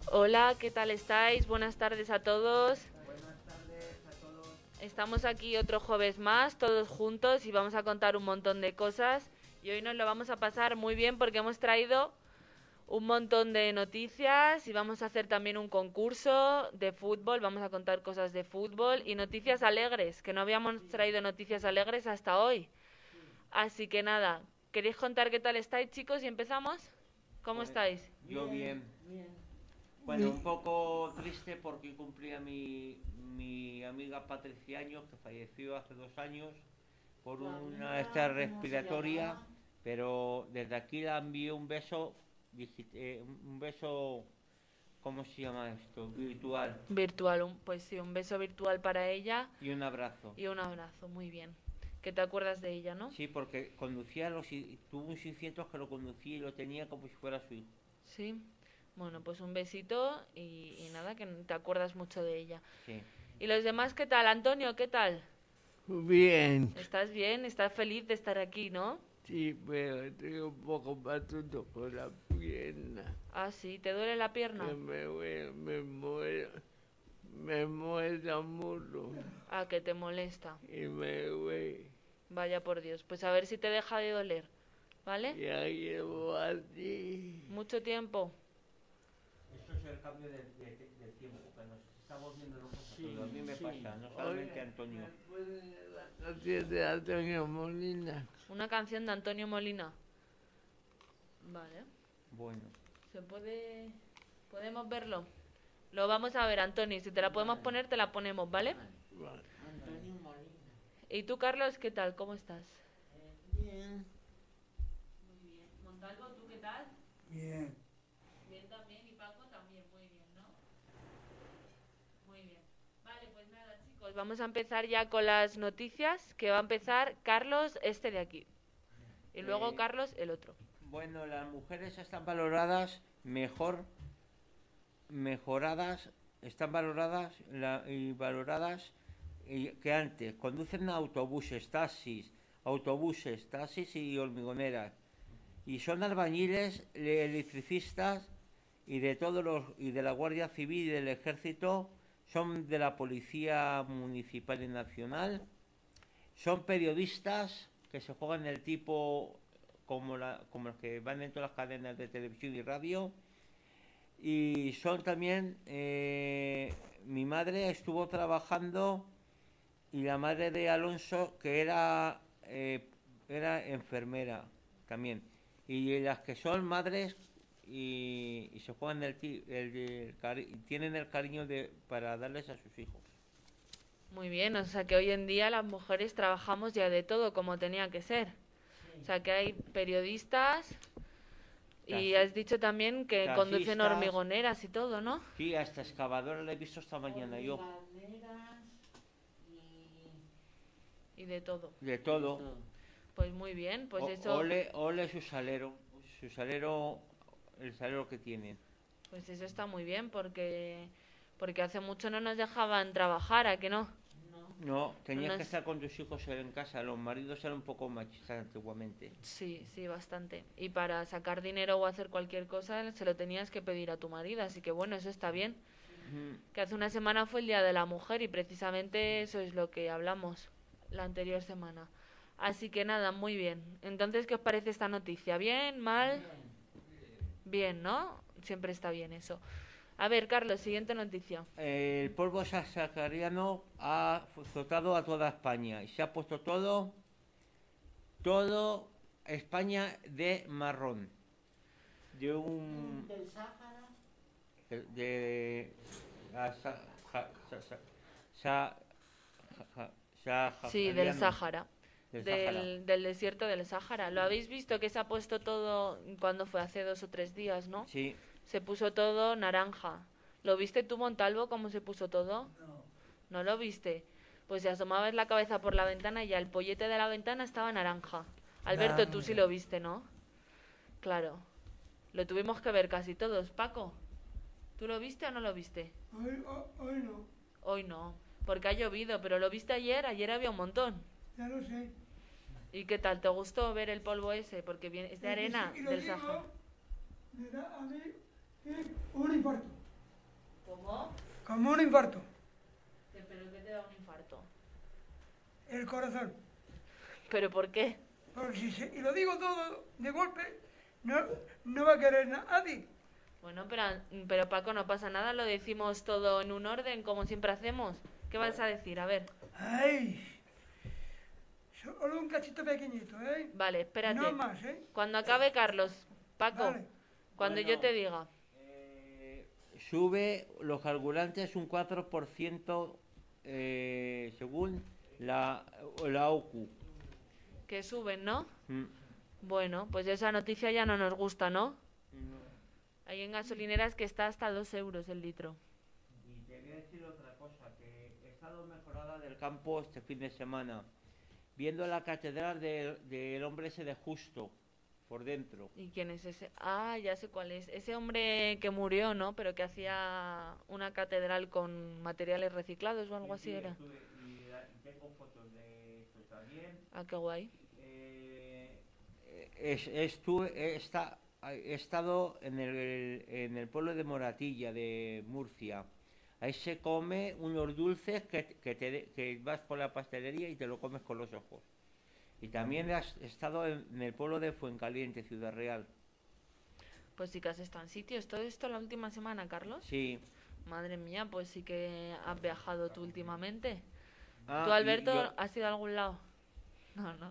Hola, ¿qué tal estáis? Buenas tardes a todos. Buenas tardes a todos. Estamos aquí otro jueves más, todos juntos, y vamos a contar un montón de cosas. Y hoy nos lo vamos a pasar muy bien porque hemos traído un montón de noticias y vamos a hacer también un concurso de fútbol. Vamos a contar cosas de fútbol y noticias alegres, que no habíamos traído noticias alegres hasta hoy. Así que nada, ¿queréis contar qué tal estáis, chicos? Y empezamos. ¿Cómo Pues estáis? yo bien. Bien. Bueno, un poco triste porque cumplía mi amiga Patricia años, que falleció hace 2 años por La una amiga, esta ¿cómo se respiratoria, llamaba? pero desde aquí le envío un beso, un beso, ¿cómo se llama esto? Virtual. Virtual, pues sí, un beso virtual para ella Y un abrazo. y un abrazo, muy bien. Que te acuerdas de ella, ¿no? Sí, porque conducía tuvo un 600 que lo conducía y lo tenía como si fuera su hijo. Sí. Bueno, pues un besito y nada, que te acuerdas mucho de ella. Sí. ¿Y los demás qué tal? Antonio, ¿qué tal? Bien. ¿Estás bien? ¿Estás feliz de estar aquí, no? Sí, pero estoy un poco batuto con la pierna. Ah, sí, ¿te duele la pierna? Que me muero mucho. Ah, que te molesta. Y me duele. Vaya por Dios, pues a ver si te deja de doler, ¿vale? Ya llevo así. Mucho tiempo. Eso es el cambio del tiempo, que nos está volviendo locos a todos. A mí me pasa, no solamente a Antonio. ¿Me puede leer la canción de Antonio Molina? Una canción de Antonio Molina. Vale. Bueno, ¿Se puede...? ¿Podemos verlo? Lo vamos a ver, Antonio. Si te la podemos poner, te la ponemos, ¿vale? Vale. Antonio Molina. ¿Y tú, Carlos, qué tal? ¿Cómo estás? Bien. Muy bien. Montalvo, ¿tú qué tal? Bien. Bien también. Y Paco también. Muy bien, ¿no? Muy bien. Vale, pues nada, chicos. Vamos a empezar ya con las noticias, que va a empezar Carlos, este de aquí. Y luego Eh, Carlos, el otro. bueno, las mujeres están valoradas mejoradas, están valoradas que antes. Conducen autobuses, taxis y hormigoneras. Y son albañiles, electricistas y de la Guardia Civil y del Ejército, son de la Policía Municipal y Nacional, son periodistas que se juegan el tipo como los que van dentro de las cadenas de televisión y radio, y son también, mi madre estuvo trabajando, y la madre de Alonso, que era enfermera también, y las que son madres y se juegan tienen el cariño para darles a sus hijos. Muy bien, o sea que hoy en día las mujeres trabajamos ya de todo como tenía que ser. O sea que hay periodistas y has dicho también que conducen Taxistas, hormigoneras y todo, ¿no? sí, hasta excavadora la he visto esta mañana yo. Hormigoneras Y de todo. De todo. Pues muy bien, pues eso, Ole su salero, el salero que tienen. pues eso está muy bien porque hace mucho no nos dejaban trabajar, ¿a que no? no. No, tenías No que es- estar con tus hijos en casa. Los maridos eran un poco machistas antiguamente. Sí, sí, bastante. Y para sacar dinero o hacer cualquier cosa se lo tenías que pedir a tu marido, así que bueno, eso está bien. Ujú. Que hace una semana fue el Día de la Mujer y precisamente eso es lo que hablamos la anterior semana. Así que nada, muy bien. Entonces, ¿qué os parece esta noticia? ¿Bien? ¿Mal? Bien, ¿no? Siempre está bien eso. A ver, Carlos, siguiente noticia. El polvo sahariano ha azotado a toda España y se ha puesto todo España de marrón. De un. Del Sáhara. De. a sa- ja- sa- Sí, del sahariano. Sáhara. Del Sáhara. Del desierto del Sáhara. ¿Lo habéis visto que se ha puesto todo cuando fue hace 2 o 3 días, no? Sí, Se puso todo naranja. ¿Lo viste tú, Montalvo, cómo se puso todo? No. ¿No lo viste? Pues si asomabas la cabeza por la ventana y ya el pollete de la ventana estaba naranja. Alberto, tú sí lo viste, ¿no? Claro. Lo tuvimos que ver casi todos. Paco, ¿tú lo viste o no lo viste? Hoy no. Hoy no, porque ha llovido, pero ¿lo viste ayer? Ayer había un montón. Ya lo sé. ¿Y qué tal? ¿Te gustó ver el polvo ese? Porque es de arena del Sahara. Me da a mí un infarto. ¿Cómo? Como un infarto. ¿Pero qué te da un infarto? El corazón. ¿Pero por qué? Porque y lo digo todo de golpe, no va a querer nadie. Bueno, pero Paco, no pasa nada, lo decimos todo en un orden, como siempre hacemos. ¿Qué vas a decir? A ver. ¡Ay! Solo un cachito pequeñito, ¿eh? Vale, espérate. No más, ¿eh? Cuando acabe Carlos, Paco, Vale. cuando Bueno, yo te diga. Sube los carburantes un 4% según la OCU. Que suben, ¿no? Mm. Bueno, pues esa noticia ya no nos gusta, ¿no? Hay en gasolineras que está hasta 2 euros el litro. Y te voy a decir otra cosa, que he estado mejorada del campo este fin de semana, viendo la catedral del hombre ese de Justo, por dentro. ¿Y quién es ese? Ah, ya sé cuál es. Ese hombre que murió, ¿no? Pero que hacía una catedral con materiales reciclados o algo así era. Y tengo fotos de eso también. Ah, qué guay. He estado en el pueblo de Moratilla, de Murcia. Ahí se come unos dulces que vas por la pastelería y te lo comes con los ojos. Y también he estado en el pueblo de Fuencaliente, Ciudad Real. Pues sí que has estado en sitios. ¿Todo esto la última semana, Carlos? Sí. Madre mía, pues sí que has viajado tú últimamente. Ah, ¿Tú, Alberto, y has ido a algún lado? No, no.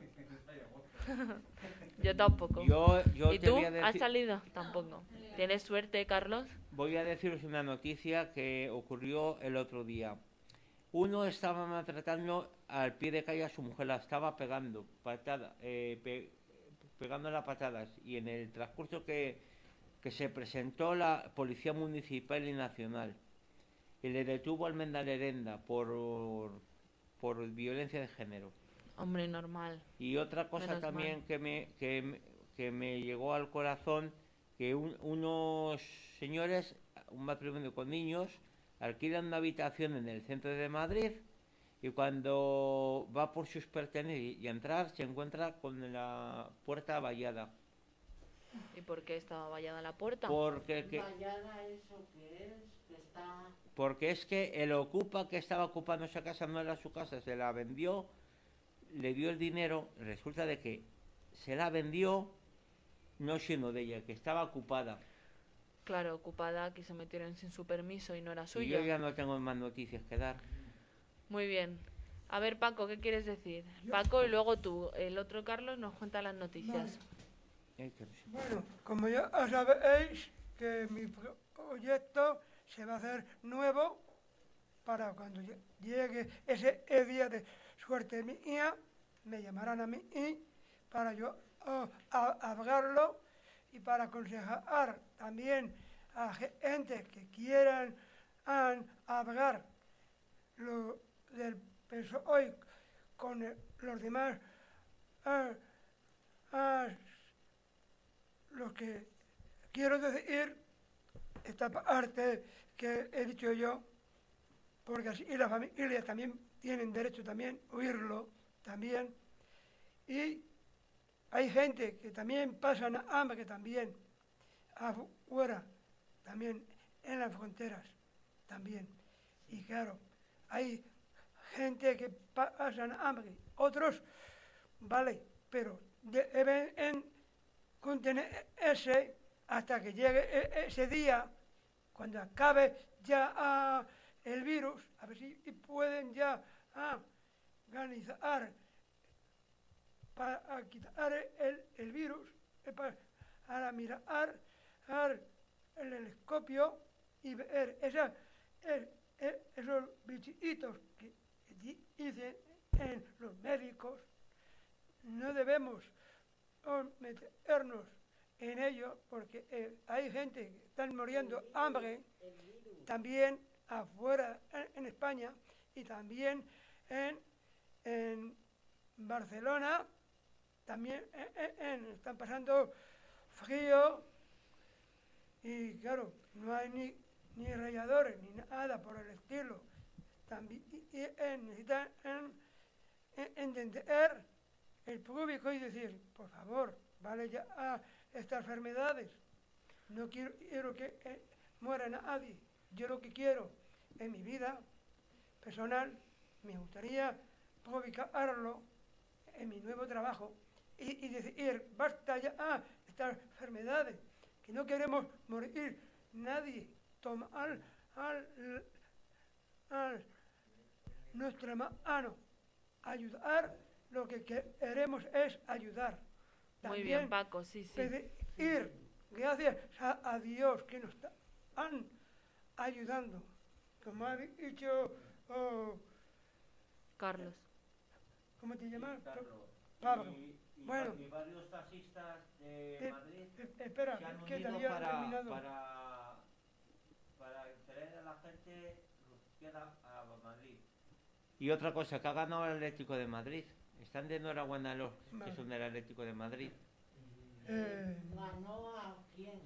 Yo tampoco. yo ¿Y te tú? voy a ¿Has decir, salido? Tampoco. ¿Tienes suerte, Carlos? voy a deciros una noticia que ocurrió el otro día. Uno estaba maltratando al pie de calle a su mujer, la estaba pegando, pegándola a patadas. Y en el transcurso que se presentó la Policía Municipal y Nacional y le detuvo al Mendalerenda por violencia de género. Hombre, normal. Y otra cosa Menos también mal. que me llegó al corazón, que unos señores, un matrimonio con niños, alquilan una habitación en el centro de Madrid y cuando va por sus pertenencias y a entrar se encuentra con la puerta vallada. ¿Y por qué estaba vallada la puerta? Vallada, eso que es, que está... Porque es que el ocupa que estaba ocupando esa casa no era su casa, se la vendió, le dio el dinero, resulta de que se la vendió no siendo de ella, que estaba ocupada. Claro, ocupada, que se metieron sin su permiso y no era Y suya. yo ya no tengo más noticias que dar. Muy bien. A ver, Paco, ¿qué quieres decir? Paco y luego tú. El otro Carlos nos cuenta las noticias. Que no sé. Bueno, como ya sabéis que mi proyecto se va a hacer nuevo para cuando llegue ese día de suerte mía, me llamarán a mí para yo hablarlo y para aconsejar también a gente que quieran hablar lo del peso hoy con los demás, lo que quiero decir, esta parte que he dicho yo, porque así y la familia también tienen derecho también a oírlo también. Y hay gente que también pasan hambre también afuera, también en las fronteras también. Y claro, hay gente que pasan hambre, otros, vale, pero deben contenerse hasta que llegue ese día, cuando acabe ya el virus, a ver si pueden ya organizar para quitar el virus, para mirar el telescopio y ver esos bichitos que dicen en los médicos. No debemos meternos en ello porque hay gente que están muriendo hambre también afuera en España y también en Barcelona también están pasando frío y claro, no hay ni radiadores ni nada por el estilo. También necesitan entender el público y decir, por favor, vale ya estas enfermedades, no quiero que muera nadie. Yo lo que quiero en mi vida personal, me gustaría publicarlo en mi nuevo trabajo y decir, basta ya de estas enfermedades, que no queremos morir nadie. Tomar al nuestra mano, ayudar, lo que queremos es ayudar. Muy También bien, Paco, sí, sí. pedir gracias a Dios que nos están ayudando. Como ha dicho, Carlos. ¿cómo te llamas? Carlos. Pablo. Y Bueno. y varios taxistas de Madrid Espera, se han que te unido había terminado. para traer a la gente izquierda a Madrid. Y otra cosa, que ha ganado el Atlético de Madrid. Están de enhorabuena los Vale. que son del Atlético de Madrid. ¿Ganó a quién?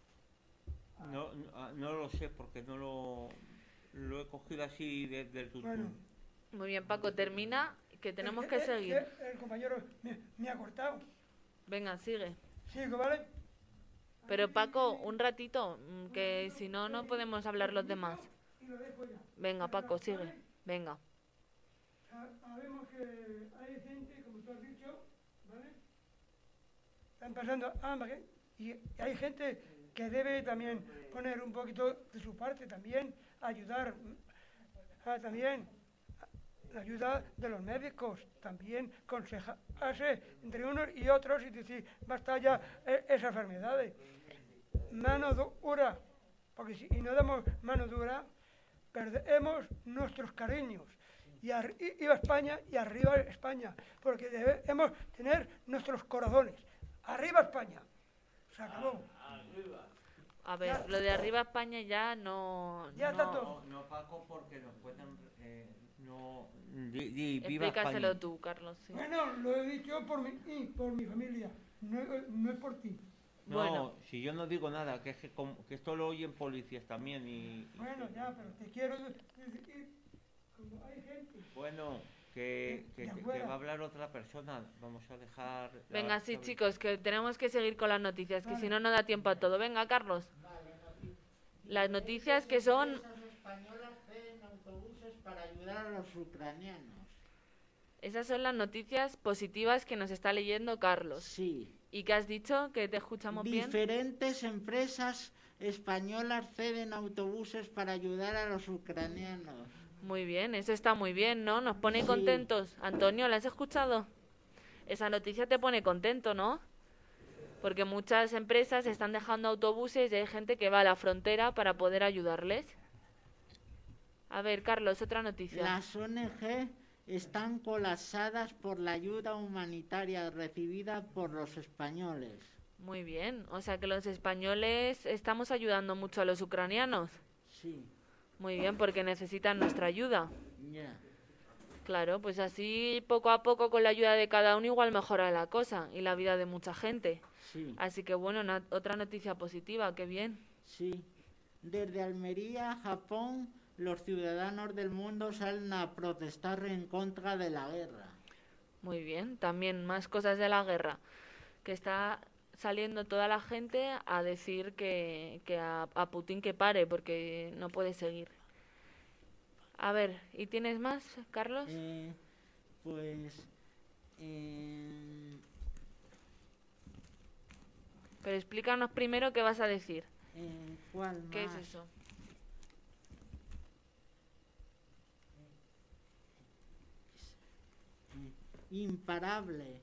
No lo sé porque no lo he cogido así del tutún. Bueno. Muy bien, Paco, termina, que tenemos que seguir. El compañero me ha cortado. Venga, sigue. Sigo, ¿vale? Pero Paco, un ratito, que si no, no podemos hablar los demás. Y lo dejo ya. Venga, Paco, sigue. Venga. Sabemos que hay gente, como tú has dicho, ¿vale? Están pasando hambre y hay gente que debe también poner un poquito de su parte, también ayudar, también la ayuda de los médicos, también aconsejarse entre unos y otros y decir, basta ya esas enfermedades. Mano dura, porque si no damos mano dura, perdemos nuestros cariños. Y arriba España y arriba España, porque debemos tener nuestros corazones. Arriba España. Se acabó. A ver, lo de arriba España ya no... Ya está todo. No, Paco, porque nos pueden... viva Explícaselo España. tú, Carlos. Sí. Bueno, lo he dicho por mi familia, no es por ti. No, Bueno. si yo no digo nada, que esto lo oyen policías también Bueno, ya, pero te quiero decir, como hay gente... Bueno, que De afuera. va a hablar otra persona. Vamos a dejar... Venga, sí, chicos, que tenemos que seguir con las noticias, que si no, no da tiempo a todo. Venga, Carlos. Las noticias que son... Empresas españolas ceden autobuses para ayudar a los ucranianos. Esas son las noticias positivas que nos está leyendo Carlos. Sí. ¿Y qué has dicho? ¿Que te escuchamos bien? Diferentes empresas españolas ceden autobuses para ayudar a los ucranianos. Muy bien, eso está muy bien, ¿no? Nos pone Sí. contentos. Antonio, ¿la has escuchado? Esa noticia te pone contento, ¿no? Porque muchas empresas están dejando autobuses y hay gente que va a la frontera para poder ayudarles. A ver, Carlos, otra noticia. Las ONG están colapsadas por la ayuda humanitaria recibida por los españoles. Muy bien, o sea que los españoles estamos ayudando mucho a los ucranianos. Sí, Muy bien, porque necesitan nuestra ayuda. ya. Claro, pues así poco a poco con la ayuda de cada uno igual mejora la cosa y la vida de mucha gente. Sí, Así que bueno, otra noticia positiva, qué bien. sí. Desde Almería, Japón, los ciudadanos del mundo salen a protestar en contra de la guerra. Muy bien, también más cosas de la guerra, que está saliendo toda la gente a decir que a Putin que pare porque no puede seguir. A ver, ¿y tienes más, Carlos? Pues... Pero explícanos primero qué vas a decir. ¿Cuál más? ¿Qué es eso? Imparable.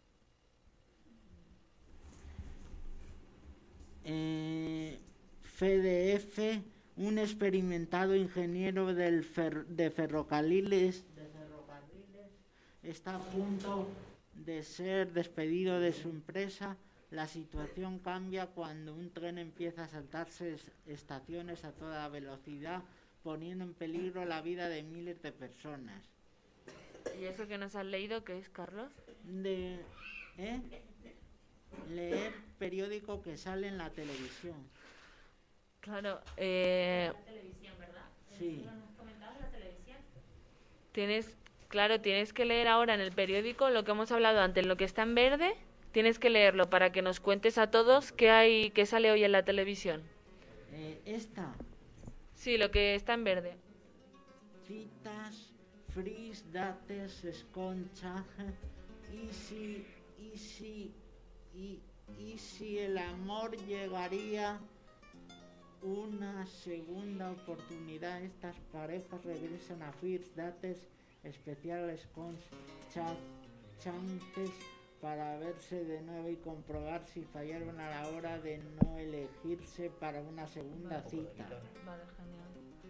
FDF, un experimentado ingeniero de ferrocarriles, está a punto de ser despedido de su empresa. La situación cambia cuando un tren empieza a saltarse estaciones a toda velocidad, poniendo en peligro la vida de miles de personas. ¿Y eso que nos has leído qué es, Carlos? Leer periódico que sale en la televisión. Claro, televisión, ¿verdad? Sí. Hemos comentado la televisión. tienes que leer ahora en el periódico lo que hemos hablado antes, lo que está en verde, tienes que leerlo para que nos cuentes a todos qué sale hoy en la televisión. Esta. Sí, lo que está en verde. citas, fris, dates, esconcha, y si el amor llegaría una segunda oportunidad, estas parejas regresan a first dates especiales con chances para verse de nuevo y comprobar si fallaron a la hora de no elegirse para una segunda cita. Vale, genial.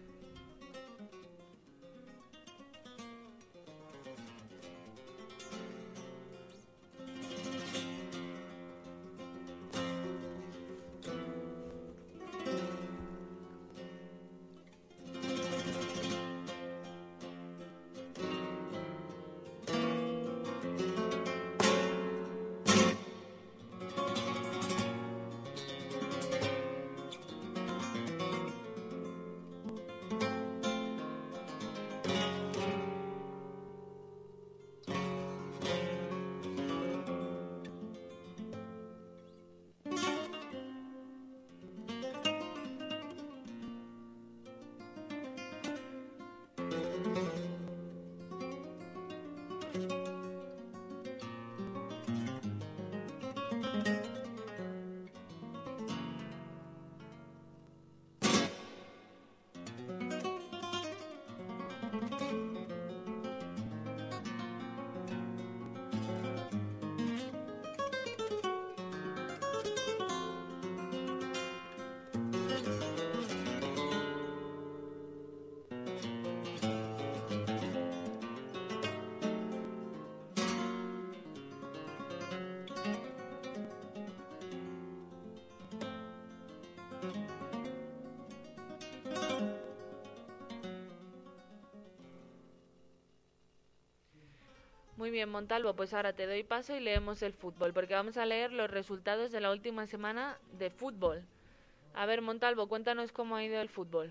Muy bien, Montalvo, pues ahora te doy paso y leemos el fútbol, porque vamos a leer los resultados de la última semana de fútbol. A ver, Montalvo, cuéntanos cómo ha ido el fútbol.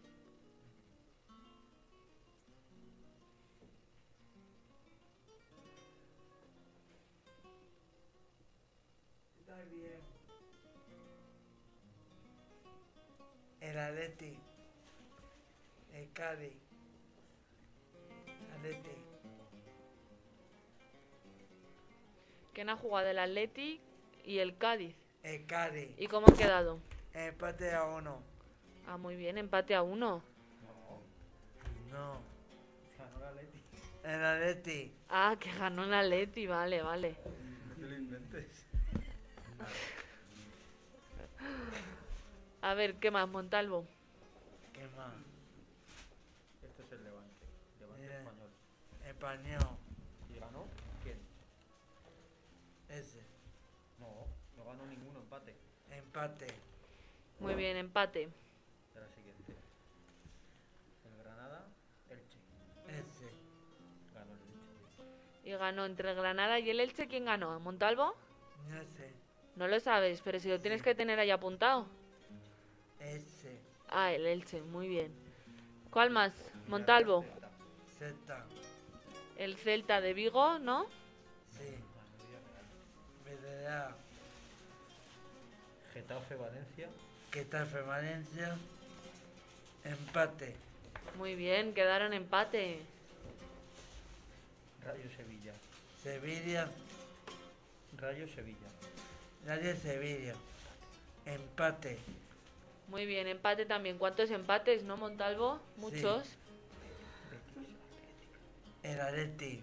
Está bien. El Atleti. El Cádiz. Atleti. ¿Quién ha jugado? El Athletic y el Cádiz. El Cádiz. ¿Y cómo han quedado? Empate a 1. Ah, muy bien, empate a 1. No. El Atleti. Ah, que ganó el Atleti, vale, vale. No te lo inventes. A ver, ¿qué más, Montalvo? ¿Qué más? Este es el Levante. Levante Mira. español. Español. ¿Y ganó? ¿Quién? Ese. No, no ganó ninguno, empate. Empate. Muy bien, empate. De la siguiente. El Granada, Elche. Ese. Ganó el Elche. Y ganó entre el Granada y el Elche. ¿Quién ganó? ¿Montalvo? No sé. No lo sabes, pero si lo tienes que tener ahí apuntado. Ese. Ah, el Elche, muy bien. ¿Cuál más? Montalvo. Z. El Celta de Vigo, ¿no? Sí. Villarreal. Getafe, Valencia. Getafe Valencia. Empate. Muy bien, quedaron empate. Rayo Sevilla. Sevilla. Rayo Sevilla. Radio Sevilla. Empate. Muy bien, empate también. ¿Cuántos empates, no, Montalvo? Muchos. El Atleti.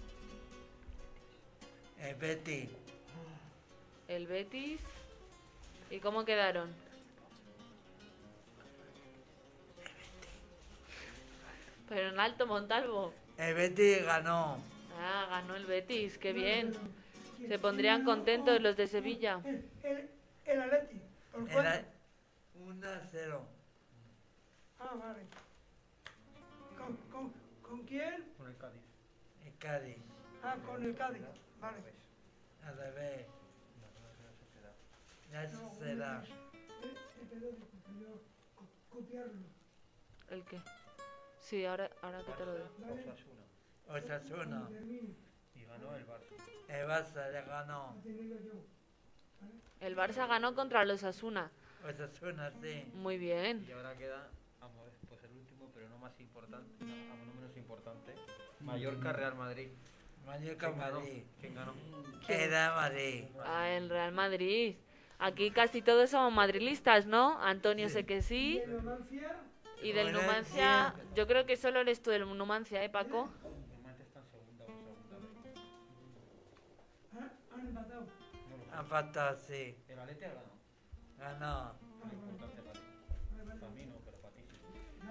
El Betis. El Betis. ¿Y cómo quedaron? Pero en alto, Montalvo. El Betis ganó. Ah, ganó el Betis, qué bien. Se pondrían contentos los de Sevilla. El Atleti. ¿Por cuánto? Era 1-0. Ah, vale. ¿Con quién? Con el Cádiz. El Cádiz. Ah, con el Cádiz. Vale. Al revés. La No, sociedad. Copiarlo. ¿El qué? Sí, ahora que te lo digo. Vale. Osasuna. Osasuna. Termino. Y ganó el Barça. El Barça le ganó. A tenerlo yo. El Barça ganó contra los Asuna. Osasuna, sí. Muy bien. Y ahora queda Vamos, pues el último, pero no más importante, no menos importante. Mallorca, Real Madrid. Mallorca, ¿Quién ganó? Madrid. ¿Quién ganó? Era Madrid. Ah, el Real Madrid. Aquí casi todos somos madrilistas, ¿no? Antonio sé que sí. Y del Numancia. Numancia, yo creo que solo eres tú del Numancia, ¿eh, Paco? Numancia está en segunda o segunda vez. Han empatado. No lo sé. Ha faltado, sí. El Atleti ha ganado. Ganó. Muy importante para ti. Para mí no, pero para ti sí.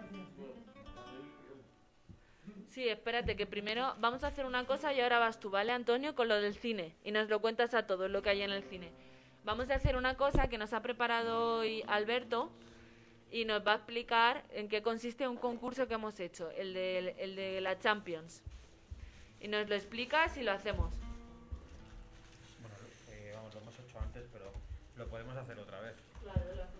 Sí, espérate, que primero vamos a hacer una cosa y ahora vas tú, ¿vale, Antonio? Con lo del cine. Y nos lo cuentas a todos lo que hay en el cine. Vamos a hacer una cosa que nos ha preparado hoy Alberto y nos va a explicar en qué consiste un concurso que hemos hecho, el de la Champions. Y nos lo explicas y lo hacemos. Bueno, vamos, lo hemos hecho antes, pero lo podemos hacer otra vez. Claro, lo hacemos.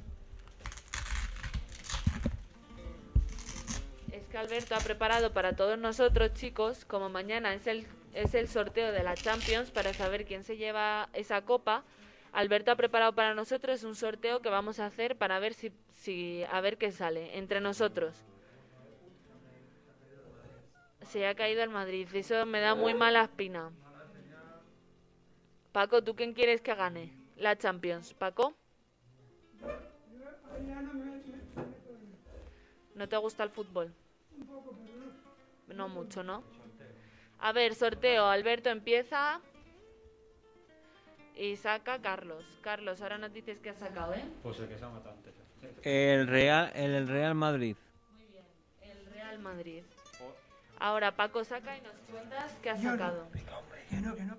Es que Alberto ha preparado para todos nosotros, chicos, como mañana es el sorteo de la Champions para saber quién se lleva esa copa. Alberto ha preparado para nosotros un sorteo que vamos a hacer para ver a ver qué sale entre nosotros. Se ha caído el Madrid, eso me da muy mala espina. Paco, ¿tú quién quieres que gane la Champions? ¿Paco? Ya no me meto ¿No te gusta el fútbol? un poco, pero no. No mucho, ¿no? A ver, sorteo. Alberto empieza y saca Carlos. Carlos, ahora nos dices qué has sacado, ¿eh? Pues el que se ha matado antes. El Real Madrid. Muy bien, el Real Madrid. Ahora Paco saca y nos cuentas qué has Yo no. sacado. Venga, hombre, que no. Venga,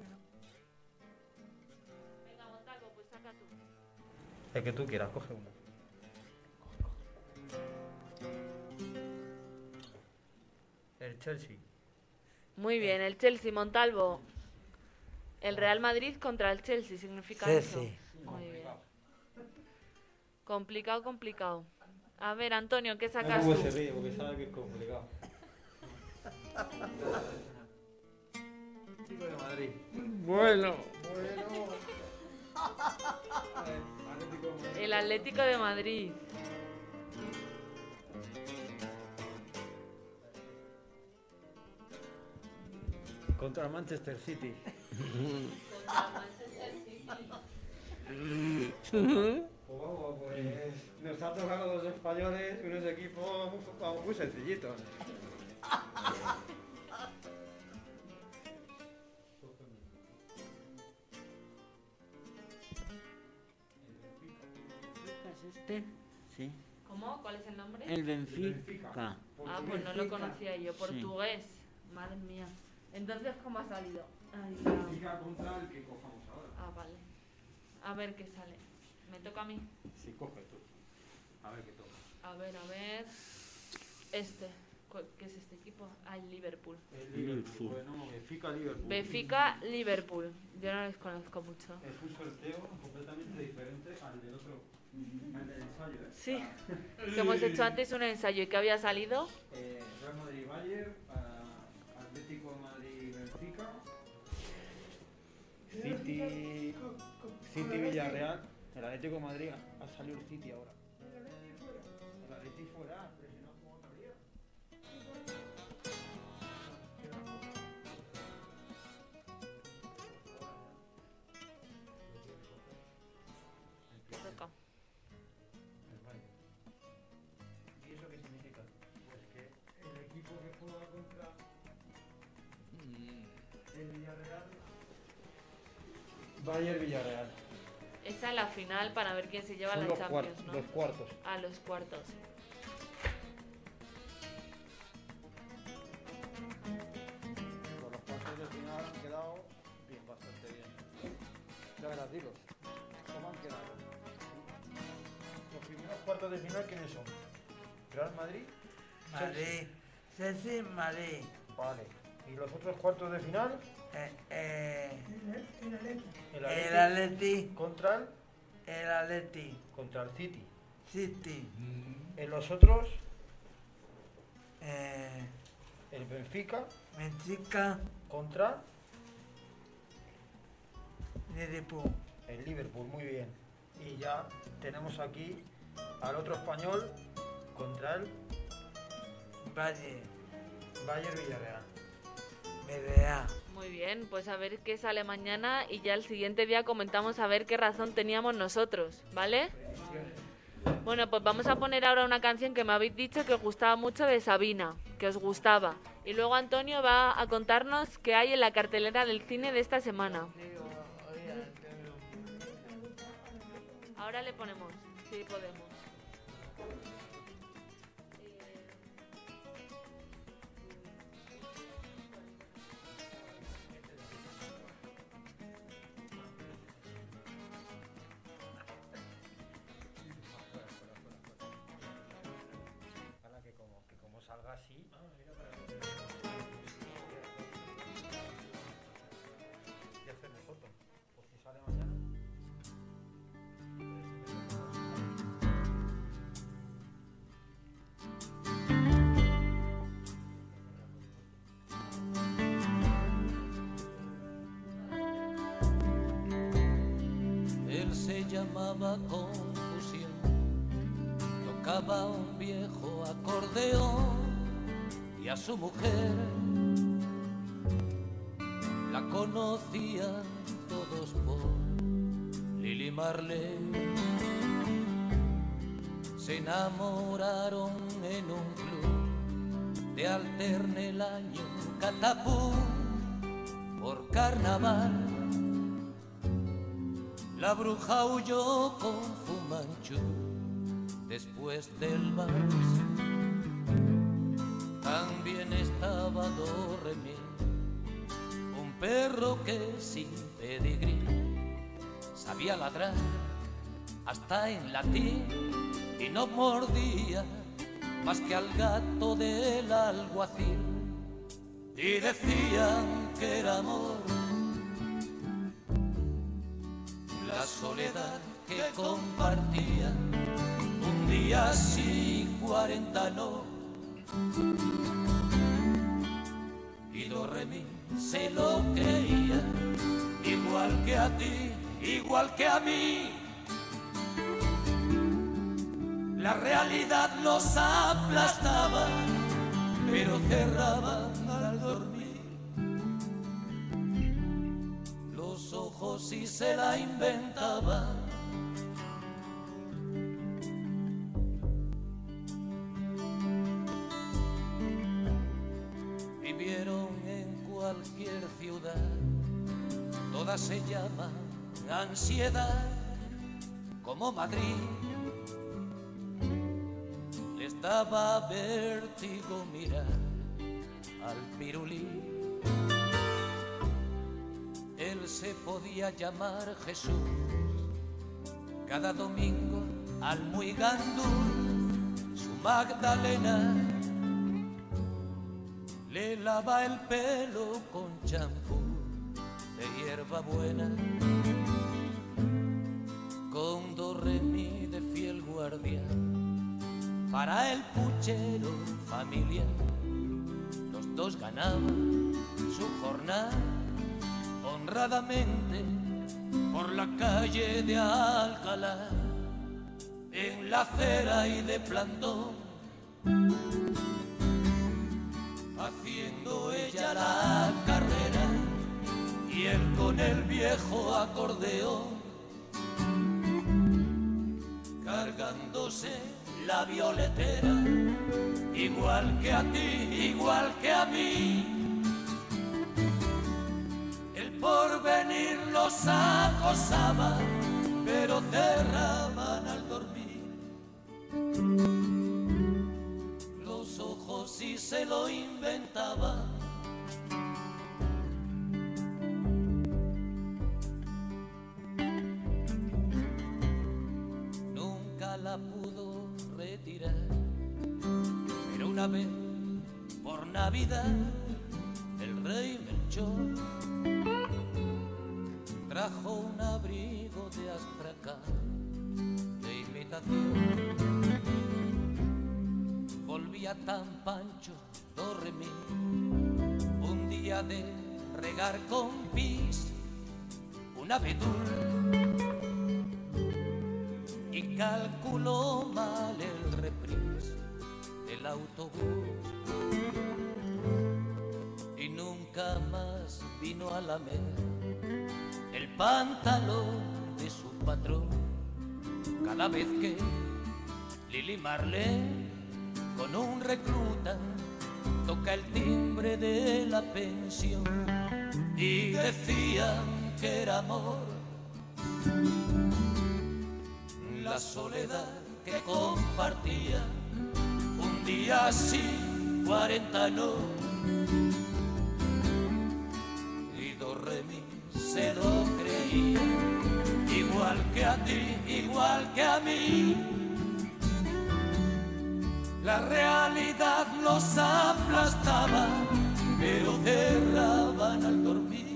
Montalvo, pues saca tú. El que tú quieras, coge uno. El Chelsea. Muy bien, el Chelsea, Montalvo. El Real Madrid contra el Chelsea, significa eso. Sí. Muy bien. Complicado, complicado. A ver, Antonio, ¿qué sacas tú? ríe, porque sabe que es complicado. Atlético de Madrid. Bueno. Atlético de Madrid. El Atlético de Madrid. Contra el Manchester City. Pues vamos, pues nos ha tocado los españoles unos equipos muy sencillitos. ¿Es este? Sí. ¿Cómo? ¿Cuál es el nombre? El Benfica. Ah, pues no lo conocía yo. Portugués. Madre mía. Entonces, ¿cómo ha salido? Ay, ya. Contra el que cojamos ahora. Ah, vale. A ver qué sale. ¿Me toca a mí? Sí, coge tú. A ver qué toca. A ver. Este. ¿Qué es este equipo? Ah, el Liverpool. El Liverpool. Bueno, Benfica-Liverpool. Benfica-Liverpool. Yo no les conozco mucho. Es un sorteo completamente diferente al del otro. Al del ensayo, ¿eh? Sí. Que hemos hecho antes un ensayo y que había salido. Real Madrid-Bayern, Atlético de Madrid-Benfica, City-Villarreal. El Atlético de Madrid ha salido el City ahora. El Atlético fuera, pero si no, ¿cómo cabría? Te toca. El Bayern. ¿Y eso qué significa? Pues que el equipo que juega contra el Villarreal. Bayern-Villarreal. Esa es la final para ver quién se lleva Son la los Champions, ¿no? los cuartos. A los cuartos. Por los cuartos de final han quedado bien, bastante bien. Ya verás, dilos. ¿Cómo han quedado? Los primeros cuartos de final, ¿quiénes son? Real Madrid. Madrid. Chelsea, Madrid. Vale. ¿Y los otros cuartos de final? El Atleti. Contra El Atleti. contra el City. City. En los otros, el Benfica Benfica. contra Liverpool. el Liverpool. Muy bien. Y ya tenemos aquí al otro español, contra el Valle. Bayern Villarreal. Medea. Muy bien, pues a ver qué sale mañana y ya el siguiente día comentamos a ver qué razón teníamos nosotros, ¿vale? Bueno, pues vamos a poner ahora una canción que me habéis dicho que os gustaba mucho de Sabina, que os gustaba. Y luego Antonio va a contarnos qué hay en la cartelera del cine de esta semana. Ahora le ponemos, si podemos. Para que como salga así. Y hacerle foto. Pues si sale mañana. Él se llamaba Confusión, tocaba un viejo acordeón y a su mujer la conocían todos por Lili Marley. Se enamoraron en un club de Alterne el año Catapú por carnaval. La bruja huyó con Fu Manchu después del vals. También estaba Doremi, un perro que sin pedigrí sabía ladrar hasta en latín y no mordía más que al gato del alguacil. Y decían que era amor la soledad que compartía, un día sí, 40 no. Y do re mi se lo creía, igual que a ti, igual que a mí. La realidad los aplastaba, pero cerraban al dormir los ojos y se la inventaban. Vivieron en cualquier ciudad, todas se llaman ansiedad, como Madrid. Les daba vértigo mirar al pirulí. Él se podía llamar Jesús, cada domingo al muy gandul, su Magdalena le lava el pelo con champú de hierba buena, con do re mi de fiel guardián para el puchero familiar. Los dos ganaban su jornada honradamente por la calle de Alcalá, en la acera y de plantón, haciendo ella la carrera y él con el viejo acordeón, cargándose la violetera, igual que a ti, igual que a mí. El porvenir los acosaba, pero cerraban al dormir los ojos y se lo inventaban. Nunca la pudo retirar, pero una vez por Navidad el rey Melchor trajo un abrigo de astracán de imitación. Volvía tan pancho do re mi un día de regar con pis un abedul y calculó mal el reprise el autobús y nunca más vino a lamer el pantalón de su patrón. Cada vez que Lili Marley con un recluta toca el timbre de la pensión y decían que era amor, la soledad que compartía, un día sí, 40 no, y do re mi se lo creía, igual que a ti, igual que a mí. La realidad los aplastaba, pero cerraban al dormir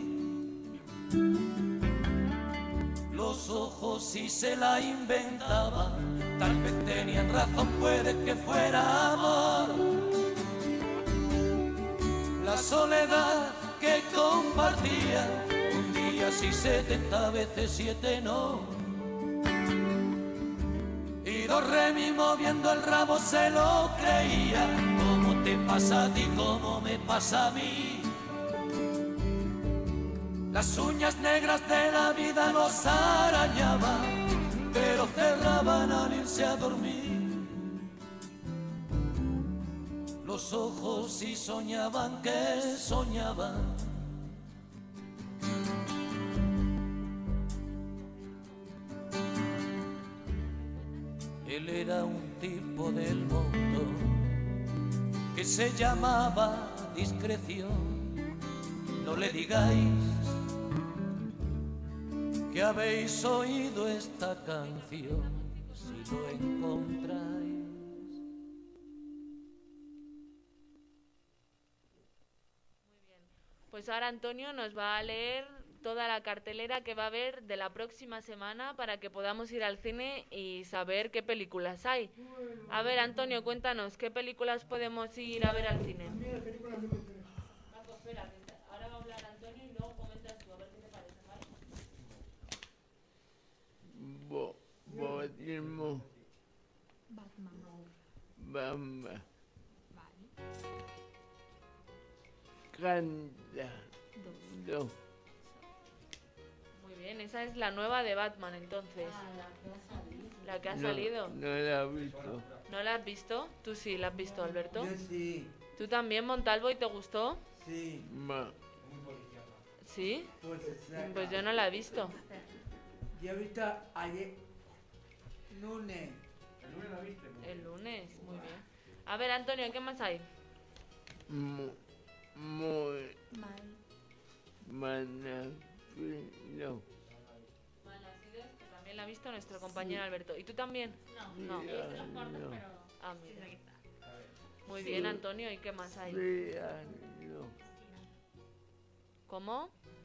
los ojos y se la inventaban. Tal vez tenían razón, puede que fuera amor. La soledad que compartía, un día sí, 70 veces 7 no. Y do re mi moviendo el rabo se lo creía, como te pasa a ti, como me pasa a mí. Las uñas negras de la vida nos arañaban, pero cerraban al irse a dormir los ojos y soñaban que soñaban. Él era un tipo del mundo que se llamaba discreción. No le digáis que habéis oído esta canción, si lo encontráis. Pues ahora Antonio nos va a leer toda la cartelera que va a haber de la próxima semana para que podamos ir al cine y saber qué películas hay. A ver, Antonio, cuéntanos, ¿qué películas podemos ir a ver al cine? A mí las películas no me interesan. Paco, espera, ahora va a hablar Antonio y luego comentas tú, a ver qué te parece, ¿vale? Budismo. Bamba. Canta. Do. Muy bien, esa es la nueva de Batman, entonces. La que ha salido. No la he visto. ¿No la has visto? Tú sí, la has visto, Alberto. Yo sí, ¿Tú también, Montalvo, y te gustó? sí. Ma. ¿Sí? Pues exacto. Pues yo no la he visto. Yo he visto ayer, lunes. El lunes, muy bien. A ver, Antonio, ¿qué más hay? Muy. Malnacido. Malnacidos, que también la ha visto nuestro compañero Alberto. ¿Y tú también? No. No. Ah, mira. Muy bien, Antonio, ¿y qué más hay? Ciano. ¿Cómo?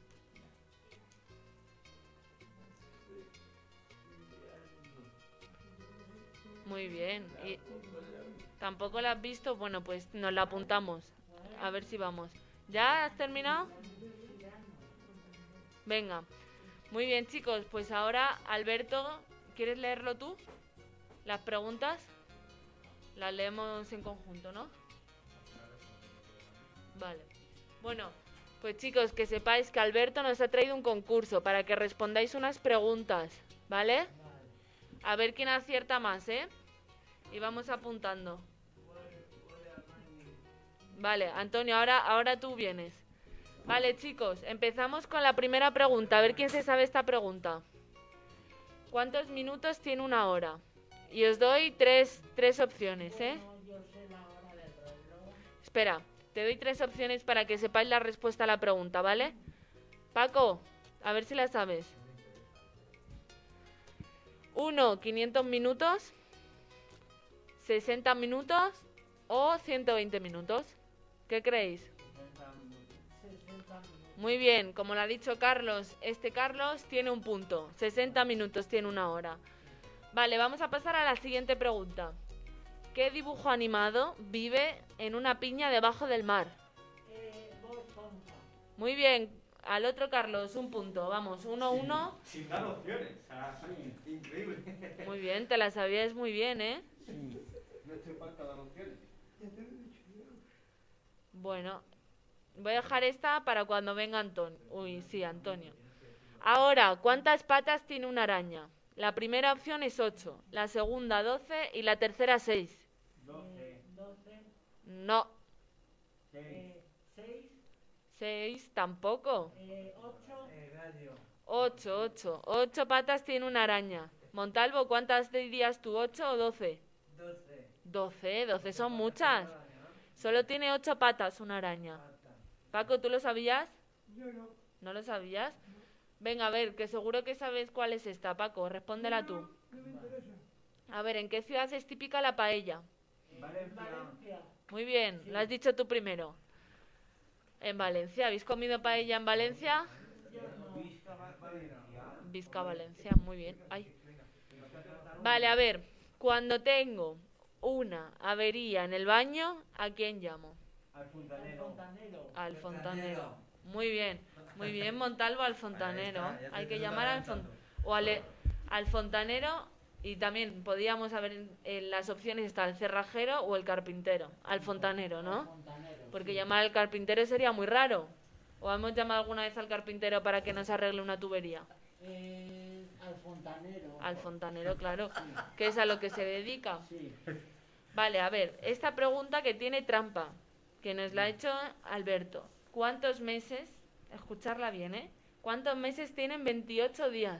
Muy bien. ¿Y tampoco la has visto? Bueno, pues nos la apuntamos. A ver si vamos. ¿Ya has terminado? Venga. Muy bien, chicos. Pues ahora, Alberto, ¿quieres leerlo tú? ¿Las preguntas? Las leemos en conjunto, ¿no? Vale. Bueno, pues chicos, que sepáis que Alberto nos ha traído un concurso para que respondáis unas preguntas, ¿vale? A ver quién acierta más, ¿eh? Y vamos apuntando. Vale, Antonio, ahora tú vienes. Vale, chicos, empezamos con la primera pregunta. A ver quién se sabe esta pregunta. ¿Cuántos minutos tiene una hora? Y os doy tres opciones, ¿eh? Espera, te doy 3 opciones para que sepáis la respuesta a la pregunta, ¿vale? Paco, a ver si la sabes. 1, 500 minutos, 60 minutos o 120 minutos. ¿Qué creéis? Muy bien, como lo ha dicho Carlos, Carlos tiene un punto. 60 minutos tiene una hora. Vale, vamos a pasar a la siguiente pregunta. ¿Qué dibujo animado vive en una piña debajo del mar? Muy bien, al otro Carlos, un punto. Vamos, 1-1. Sin dar opciones. Increíble. Muy bien, te la sabías muy bien, ¿eh? No estoy falta dar opciones. Bueno, voy a dejar esta para cuando venga Antonio. Uy, sí, Antonio. Ahora, ¿cuántas patas tiene una araña? La primera opción es 8, la segunda 12 y la tercera 6. 12. 12, No, 6. 6, 6 tampoco. 8, Radio. 8. 8 patas tiene una araña. Montalvo, ¿cuántas dirías tú? ¿8 o 12? 12. 12 son muchas. Solo tiene 8 patas una araña. Paco, ¿tú lo sabías? Yo no. ¿No lo sabías? Venga, a ver, que seguro que sabes cuál es esta, Paco. Respóndela tú. No me interesa. A ver, ¿en qué ciudad es típica la paella? Valencia. Muy bien, lo has dicho tú primero. En Valencia. ¿Habéis comido paella en Valencia? Vizca, Valencia, muy bien. Ay. Vale, a ver, cuando tengo una avería en el baño, ¿a quién llamo? Al fontanero. Fontanero. Al fontanero. Muy bien, Montalvo, al fontanero. Ahí está, ya te Hay que estás llamar adelantando. al fontanero, y también podíamos haber en las opciones está el cerrajero o el carpintero. Al fontanero, ¿no? Fontanero. Porque llamar al carpintero sería muy raro. ¿O hemos llamado alguna vez al carpintero para que nos arregle una tubería? Al fontanero. Al fontanero, claro, que es a lo que se dedica. Sí. Vale, a ver, esta pregunta que tiene trampa, que nos la ha hecho Alberto. ¿Cuántos meses, escucharla bien, ¿cuántos meses tienen 28 días?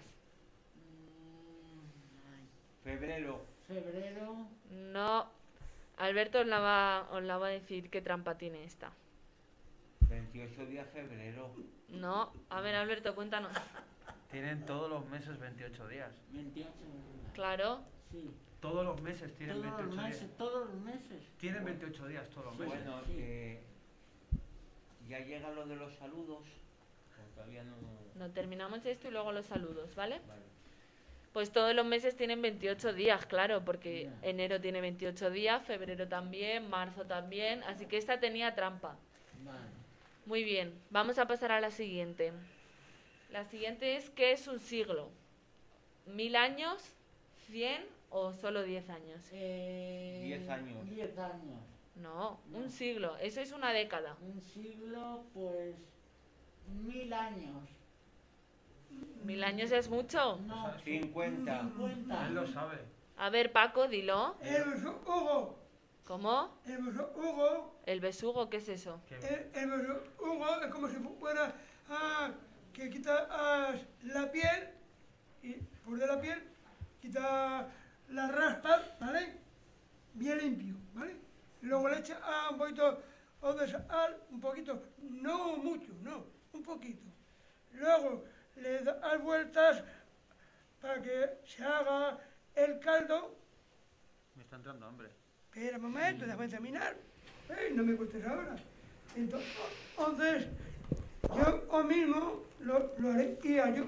Febrero. Febrero. No, Alberto os la va a decir qué trampa tiene esta. 28 días febrero. No, a ver, Alberto, cuéntanos. Tienen todos los meses 28 días. 28. Claro, Sí. Todos los meses tienen Todos los 28 meses. días. Todos los meses. Tienen 28 días todos los meses. Bueno, Sí. ya llega lo de los saludos. O todavía no. no terminamos esto y luego los saludos, ¿vale? Vale. Pues todos los meses tienen 28 días, claro, porque Ya. enero tiene 28 días, febrero también, marzo también, así que esta tenía trampa. Vale. Muy bien, vamos a pasar a la siguiente. La siguiente es, ¿qué es un siglo? ¿1000 años? ¿100 o solo 10 años? 10 años. 10 años. No, un siglo, eso es una década. Un siglo, pues. 1000 años. 1000 años es mucho. No. 50. 50. Él lo sabe. A ver, Paco, dilo. El besugo. ¿Cómo? El besugo. ¿El besugo qué es eso? El besugo es como si fuera que quitas la piel y por de la piel quita las raspas, ¿vale? Bien limpio, ¿vale? Luego le echas un poquito o de sal, un poquito, no mucho, no, un poquito. Luego le das vueltas para que se haga el caldo. Me está entrando hambre. Espera un momento, déjame terminar. No me cortes ahora. Entonces, yo mismo lo haría yo.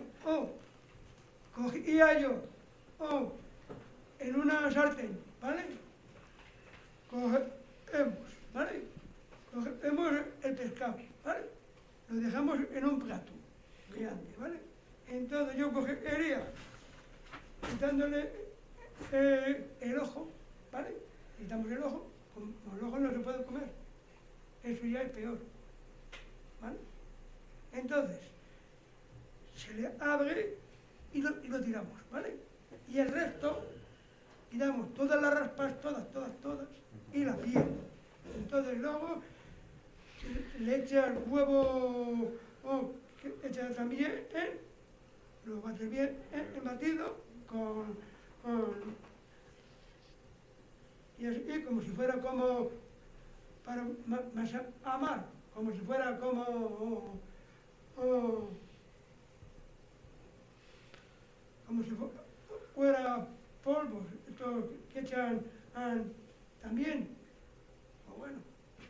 Cogía yo en una sartén, ¿vale? Cogemos, ¿vale? Cogemos el pescado, ¿vale? Lo dejamos en un plato grande, ¿vale? Entonces yo cogería, quitándole el ojo, ¿vale? Quitamos el ojo, como el ojo no se puede comer, eso ya es peor, ¿vale? Entonces, se le abre y lo tiramos, ¿vale? Y el resto, tiramos todas las raspas, todas, y la piel. Entonces luego le echas huevo, que echas también, lo bates bien batido y así como si fuera como para amar, como si fuera como si fuera polvos, esto que echan también. O bueno,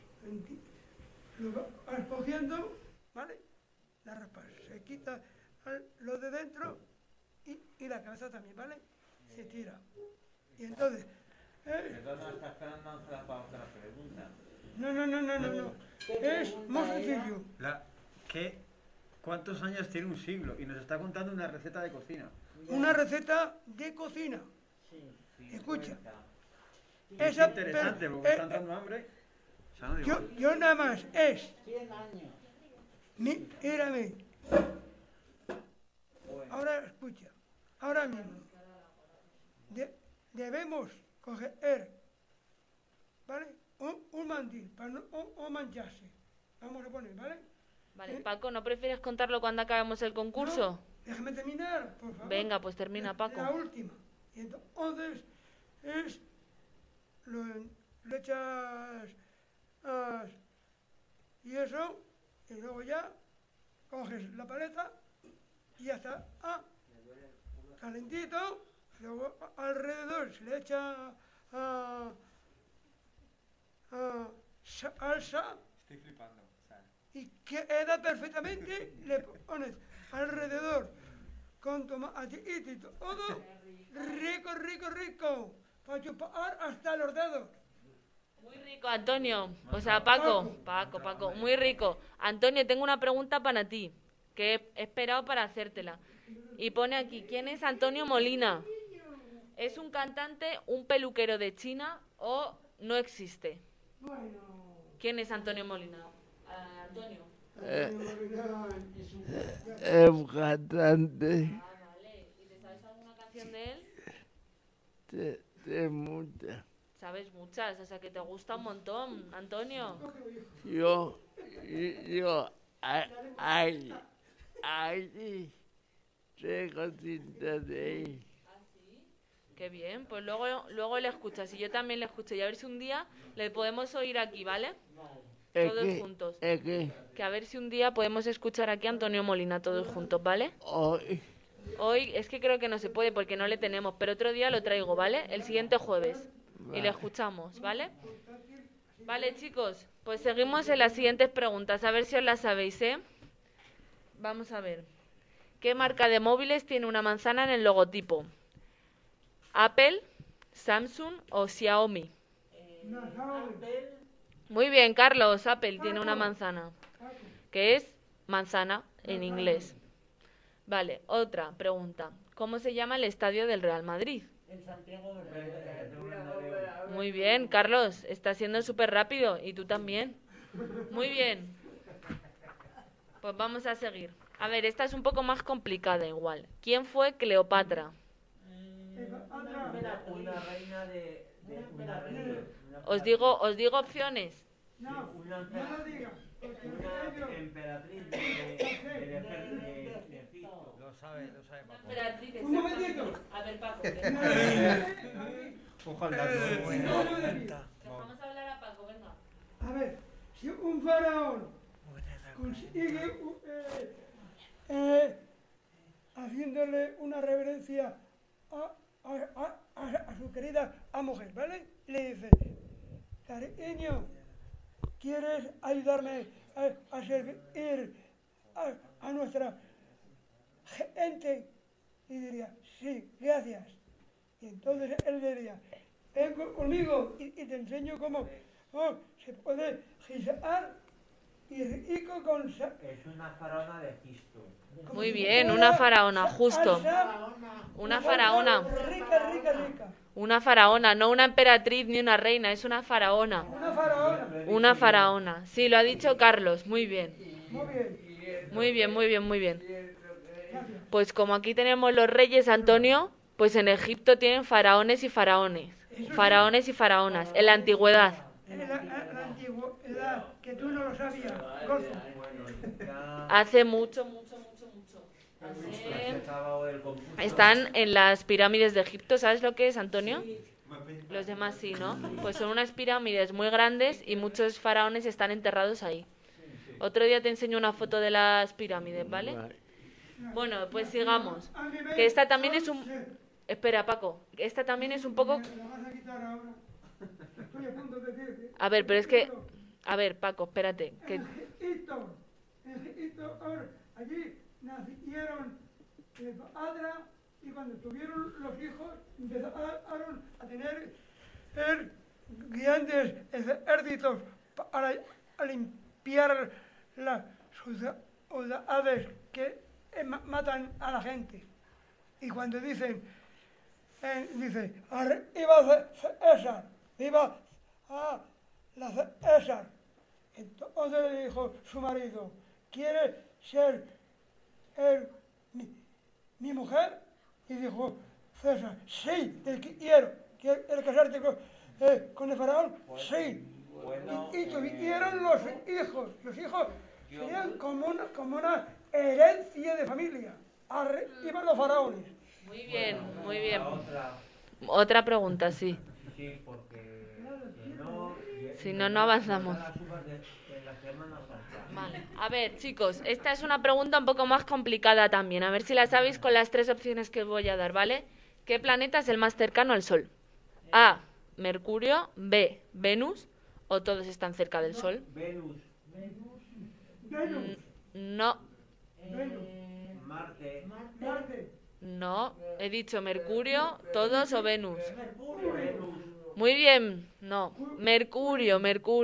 lo vas cogiendo, ¿vale? La raspa se quita lo de dentro y la cabeza también, ¿vale? Se tira. Y entonces... Perdona, está esperando Ángela para otra pregunta. No. Es muy sencillo. ¿Cuántos años tiene un siglo? Y nos está contando una receta de cocina. Una receta de cocina. Sí. Escucha. 50. Es Esa, interesante pero, porque está entrando hambre. Yo nada más es, 100 años. mírame. Ahora escucha, ahora mismo debemos coger, ¿vale? Un mandil para no mancharse. Vamos a poner, ¿vale? Vale, Paco, ¿no prefieres contarlo cuando acabemos el concurso? No, déjame terminar, por favor. Venga, pues termina, Paco. La última. Y entonces lo echas y eso, y luego ya coges la paleta y ya está. Calentito, luego alrededor se le echa salsa. Estoy flipando. Y queda perfectamente, le pones alrededor con tomate y todo, rico, para chupar hasta los dedos. Muy rico, Antonio. O sea, Paco, muy rico. Antonio, tengo una pregunta para ti, que he esperado para hacértela. Y pone aquí, ¿quién es Antonio Molina? ¿Es un cantante, un peluquero de China o no existe? ¿Quién es Antonio Molina? Antonio. Es un cantante. Vale. ¿Y te sabes alguna canción de él? De muchas. Sabes muchas, o sea que te gusta un montón, Antonio. Yo, sé cositas de él. Qué bien, pues luego le escuchas y yo también le escucho y a ver si un día le podemos oír aquí, ¿vale? Todos juntos. Que a ver si un día podemos escuchar aquí a Antonio Molina todos juntos, ¿vale? Hoy es que creo que no se puede porque no le tenemos, pero otro día lo traigo, ¿vale? El siguiente jueves. Y le escuchamos, ¿vale? Vale, chicos, pues seguimos en las siguientes preguntas, a ver si os las sabéis, ¿eh? Vamos a ver. ¿Qué marca de móviles tiene una manzana en el logotipo? ¿Apple, Samsung o Xiaomi? Muy bien, Carlos, Apple tiene una manzana, que es manzana en inglés. Vale, otra pregunta. ¿Cómo se llama el estadio del Real Madrid? El Santiago Bernabéu. Muy bien, Carlos, está siendo súper rápido. Y tú también. Muy bien. Pues vamos a seguir. A ver, esta es un poco más complicada igual. ¿Quién fue Cleopatra? Una reina de una reina. Os digo opciones. No, Una no lo digas. emperatriz de Egipto. Lo sabe, Paco. Un momentito. A ver, Paco. Ojalá. Vamos a hablar a Paco, venga. A ver, si un faraón consigue haciéndole una reverencia a su querida mujer, ¿vale? Le dice, cariño, ¿quieres ayudarme a servir a nuestra gente? Y diría, sí, gracias. Y entonces él diría, ven conmigo y te enseño cómo se puede guisar y rico con Es una faraona de Egipto. Muy bien, una faraona, justo. Una faraona. Rica. Una faraona, no una emperatriz ni una reina, es una faraona. Una faraona. Una faraona. Sí, lo ha dicho Carlos, muy bien. Muy bien. Muy bien. Pues como aquí tenemos los reyes, Antonio, pues en Egipto tienen faraones y faraones. Faraones y faraonas, en la antigüedad. En la antigüedad, que tú no lo sabías. Golfo. Hace mucho. Están en las pirámides de Egipto, ¿sabes lo que es, Antonio? Los demás sí, ¿no? Pues son unas pirámides muy grandes y muchos faraones están enterrados ahí. Otro día te enseño una foto de las pirámides, ¿vale? Bueno, pues sigamos. Que esta también es un... Espera, Paco. Esta también es un poco... A ver, pero es que... A ver, Paco, espérate. Que... En Egipto, allí nacieron Adra y cuando tuvieron los hijos empezaron a tener grandes ejércitos para limpiar las ciudades que matan a la gente. Y cuando dice, arriba César, viva la César. Entonces le dijo su marido, ¿quieres ser mi mujer? Y dijo César, sí, quiero casarte con el faraón, sí. Bueno, Y tuvieron los hijos serían como una herencia de familia. Arriba los faraones. Muy bien, muy bien. la otra, Otra pregunta, sí. sí, porque Si no, no avanzamos. las uvas en la Semana Santa. Vale. A ver, chicos, esta es una pregunta un poco más complicada también. A ver si la sabéis con las 3 opciones que os voy a dar, ¿vale? ¿Qué planeta es el más cercano al Sol? A, Mercurio, B, Venus, o todos están cerca del Sol. Venus, No, Marte, no. He dicho Mercurio, todos o Venus. Venus, Muy bien, no. Mercurio.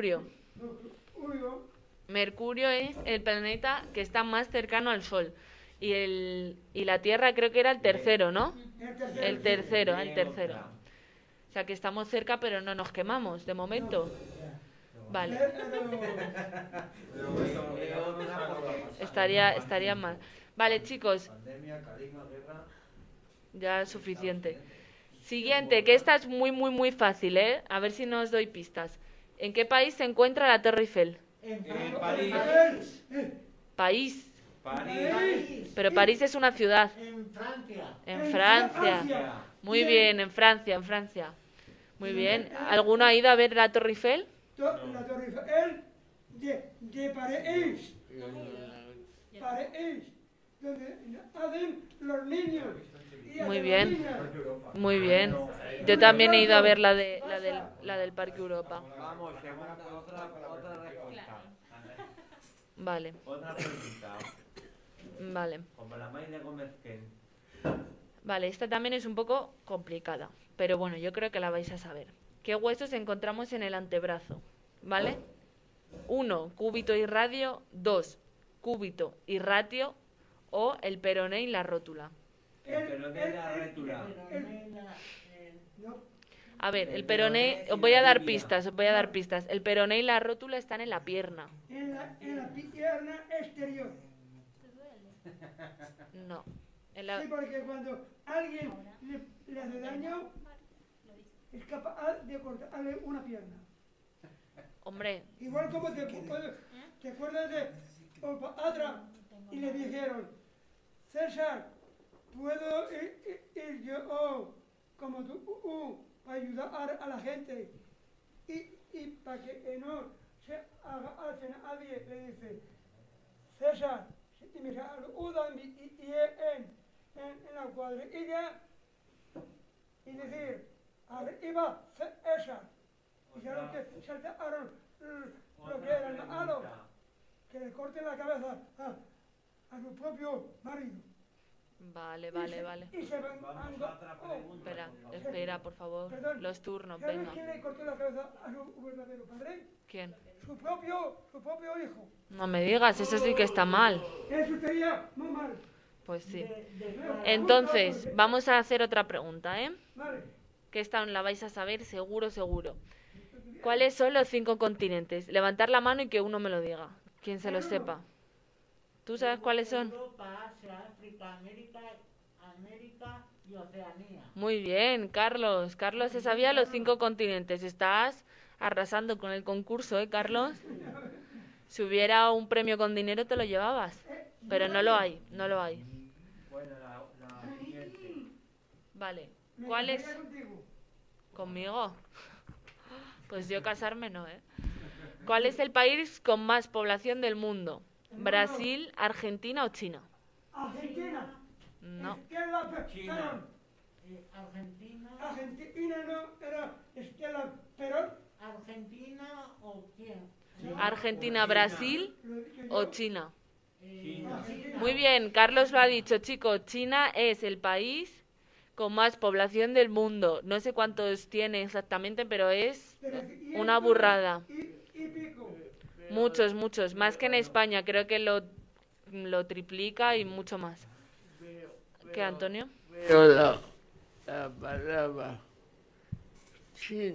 Uyo, Mercurio es el planeta que está más cercano al Sol. Y la Tierra creo que era el tercero, ¿no? El tercero. O sea que estamos cerca, pero no nos quemamos, de momento. Vale, estaría mal. Vale, chicos, Pandemia, carisma, guerra. ya es suficiente. Siguiente, que esta es muy, muy, muy fácil, ¿eh? A ver si no os doy pistas. ¿En qué país se encuentra la Torre Eiffel? París, País. París, Pero París es una ciudad. En Francia. En Francia. Muy bien, en Francia. Muy bien. ¿Alguno ha ido a ver la Torre Eiffel? la Torre Eiffel de París. París, donde hacen los niños. Y Muy hacen bien. las niñas. Muy bien. Yo también he ido a ver la del Parque Europa. Vamos, otra respuesta. Vale, Otra pregunta. vale. Como la Maida Gómez Ken. Vale, esta también es un poco complicada, pero bueno, yo creo que la vais a saber. ¿Qué huesos encontramos en el antebrazo? ¿Vale? 1, cúbito y radio. 2, cúbito y ratio. O el peroné y la rótula. Pero de la rétula. A ver, el peroné, os voy a dar pistas. El peroné y la rótula están en la pierna. En la pierna exterior. No. Sí, porque cuando alguien le hace daño, es capaz de cortarle una pierna. Hombre, Igual como te acuerdas de Opatra y le dijeron, César, ¿puedo ir yo como tú para ayudar a la gente? Y para que no se haga hacia nadie, le dice, César, si me saludan en la cuadrilla y decir, arriba César. Y ya que saltaron lo que era el malo, que le corten la cabeza a su propio marido. vale. Y se van Vamos a otra pregunta. Espera, por favor. Perdón. Los turnos, ¿Sabes venga. quién le cortó la cabeza a su verdadero padre? ¿Quién? Su propio hijo. No me digas, eso sí que está mal. Eso estaría muy mal. Pues sí. Entonces, vamos a hacer otra pregunta, ¿eh? Vale. Que esta la vais a saber seguro. ¿Cuáles son los 5 continentes? Levantar la mano y que uno me lo diga. Quien se lo sepa. ¿Tú sabes cuáles son? Europa, Asia, África, América y Oceanía. Muy bien, Carlos. Carlos se sabía los 5 continentes. Estás arrasando con el concurso, ¿eh, Carlos? Si hubiera un premio con dinero te lo llevabas. Pero no lo hay. Bueno, la siguiente. Vale. ¿Cuál es? ¿Me contigo? ¿Conmigo? Pues yo casarme no, ¿eh? ¿Cuál es el país con más población del mundo? ¿Brasil, Argentina o China? Argentina. No. China. Argentina. Argentina no era Estela Perón. ¿Argentina o quién? Argentina, Brasil Lo he dicho o yo. China. China. Muy bien, Carlos lo ha dicho, chicos. China es el país con más población del mundo. No sé cuántos tiene exactamente, pero es una burrada. Y pico. Muchos. Más que en España. Creo que lo triplica y mucho más. ¿Qué, Antonio? Pero la palabra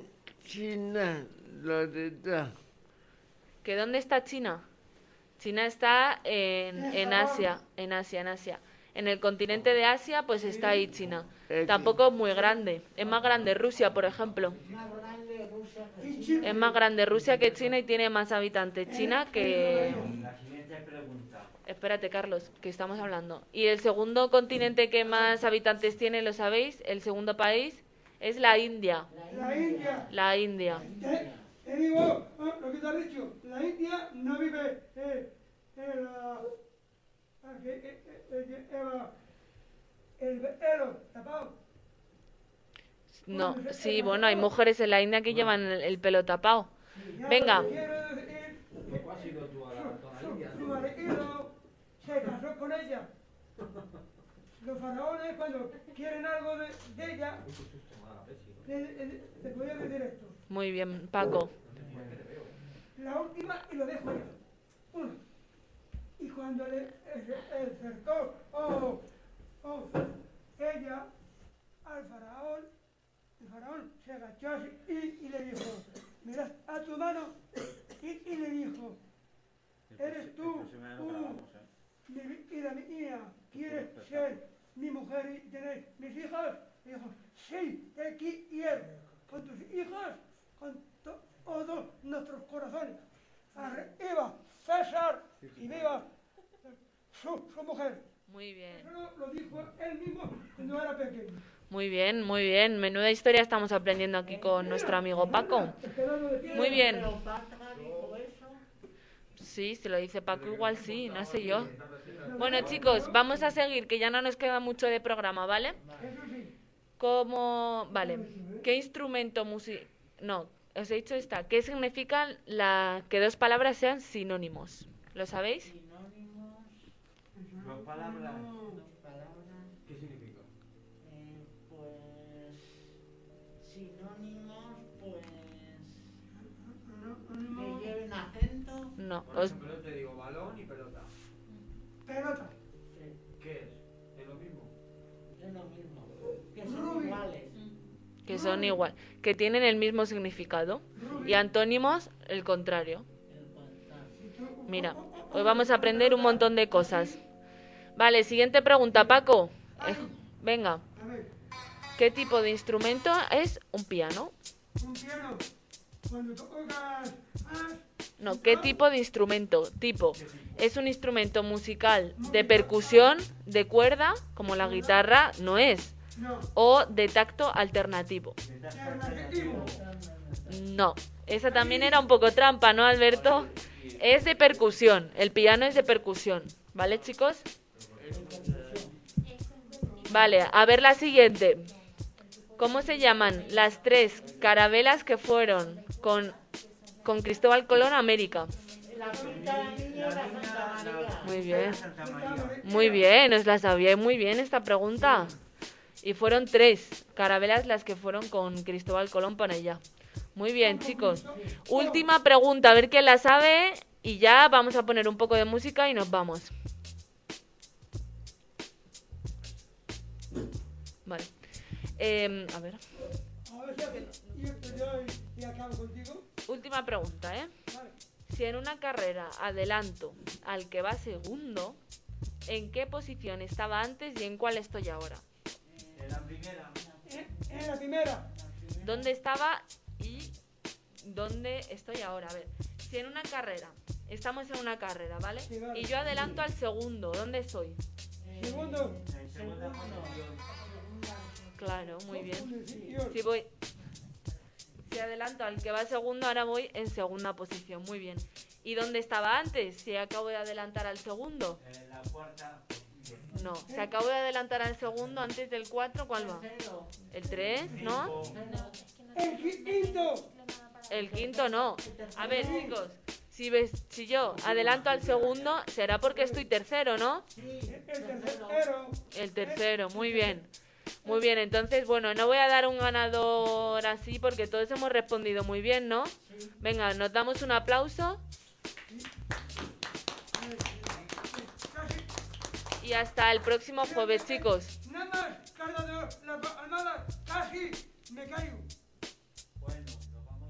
China, ¿dónde está? ¿Que dónde está China? China está en Asia, en Asia. En el continente de Asia, pues está ahí China. Tampoco es muy grande. Es más grande Rusia, por ejemplo. Es más grande Rusia que China y tiene más habitantes China que... La siguiente pregunta. Espérate, Carlos, que estamos hablando. ¿Y el segundo continente que más habitantes tiene, lo sabéis? El segundo país es la India. La India. La India. Te digo lo que te has dicho. La India no vive el pelo tapado. No, sí, bueno, hay mujeres en la India que llevan el pelo tapado. Venga. Quiero decir ¿Cómo has ido tú a la India? su marido se casó con ella. Los faraones, cuando quieren algo de ella, le podían decir esto. Muy bien, Paco. La última y lo dejo yo. Uno. Y cuando le acercó ella al faraón, el faraón se agachó así y le dijo, mirad a tu mano y le dijo, eres tú, mi vida mía, ¿quieres ser mi mujer y tener mis hijas? Y dijo, sí, te quiero, con tus hijas, con todos nuestros corazones. Arriba, César, y viva su mujer. Muy bien. Eso lo dijo él mismo cuando era pequeño. Muy bien, muy bien. Menuda historia estamos aprendiendo aquí con nuestro amigo Paco. Muy bien. Sí, si lo dice Paco igual sí, no sé yo. Bueno, chicos, vamos a seguir, que ya no nos queda mucho de programa, ¿vale? Vale, ¿qué instrumento musical? No, os he dicho esta. ¿Qué significan que dos palabras sean sinónimos? ¿Lo sabéis? Dos palabras. ¿Qué significa? Pues sinónimos, pues que lleven acento. No. Por ejemplo, yo te digo balón y pelota. Pelota. ¿Qué es? ¿Es lo mismo? Es lo mismo. Que son iguales. Que son igual, que tienen el mismo significado. Y antónimos, el contrario. Mira, hoy vamos a aprender un montón de cosas. Vale, siguiente pregunta, Paco. Venga. A ver, ¿Qué tipo de instrumento es un piano? un piano. Cuando tocas... No, ¿qué tipo de instrumento? Tipo, ¿es un instrumento musical de percusión, de cuerda, como la guitarra? No es. No. ¿O de tacto alternativo? Alternativo. No, esa también era un poco trampa, ¿no, Alberto? Es de percusión, el piano es de percusión, ¿vale, chicos? Vale, a ver la siguiente. ¿Cómo se llaman las 3 carabelas que fueron con Cristóbal Colón a América? La Pinta de Niño, la Santa María. Muy bien. Muy bien, os la sabía muy bien esta pregunta. Y fueron 3 carabelas las que fueron con Cristóbal Colón para allá. Muy bien, chicos. Última pregunta, a ver quién la sabe. Y ya vamos a poner un poco de música y nos vamos. Vale. A ver. Y acabo contigo. Última pregunta, ¿eh? Vale. Si en una carrera adelanto al que va segundo, ¿en qué posición estaba antes y en cuál estoy ahora? En la primera. En la primera. ¿Dónde estaba y dónde estoy ahora? A ver, si en una carrera, estamos en una carrera, ¿vale? Sí, vale. Y yo adelanto al segundo, ¿dónde estoy? Segundo. En segunda posición. Claro, muy bien. Posición. Si adelanto al que va segundo, ahora voy en segunda posición, muy bien. ¿Y dónde estaba antes? Si acabo de adelantar al segundo. En la cuarta posición. No, si acabo de adelantar al segundo antes del 4, ¿cuál va? ¿El 3? ¿No? El quinto. El quinto no. A ver, chicos, si yo adelanto al segundo, será porque estoy tercero, ¿no? El tercero. El tercero, muy bien. Muy bien, entonces, bueno, no voy a dar un ganador así porque todos hemos respondido muy bien, ¿no? Venga, nos damos un aplauso. Y hasta el próximo jueves, chicos. Nada más, carga de la almada, casi me caigo. Bueno, nos vamos.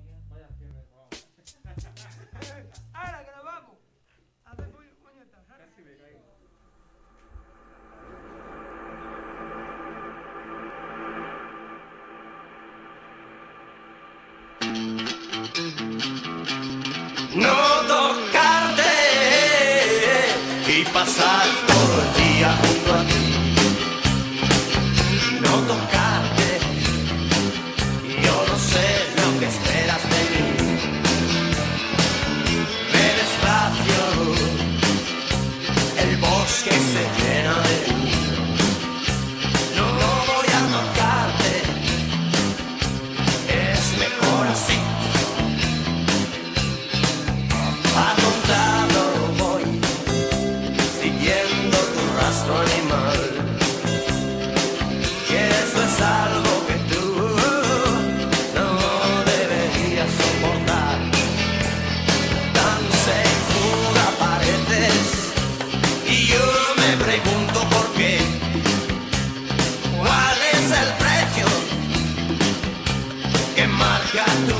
Gato